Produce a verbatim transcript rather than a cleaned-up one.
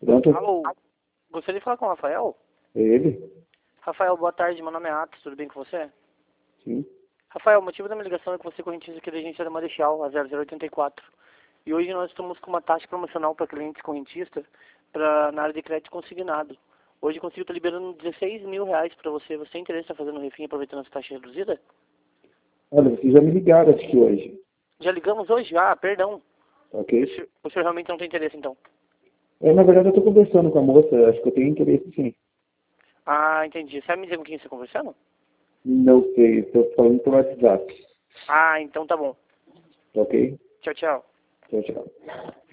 Pronto? Alô, gostaria de falar com o Rafael? É ele? Rafael, boa tarde, meu nome é Atos, tudo bem com você? Sim. Rafael, o motivo da minha ligação é que você é correntista aqui da agência da Marechal, a zero zero oitenta e quatro. E hoje nós estamos com uma taxa promocional para clientes correntistas pra, na área de crédito consignado. Hoje consigo estar liberando dezesseis mil reais para você. Você tem interesse em fazendo um refim aproveitando essa taxa reduzida? Olha, vocês já me ligaram acho que hoje, Já ligamos hoje? Ah, perdão. ok? O senhor, o senhor realmente não tem interesse então? É, na verdade eu estou conversando com a moça, acho que eu tenho interesse sim. Ah, entendi. Sabe me dizer com quem você está conversando? Não sei, estou falando pelo WhatsApp, Ah, então tá bom. ok? Tchau, tchau. Tchau, tchau.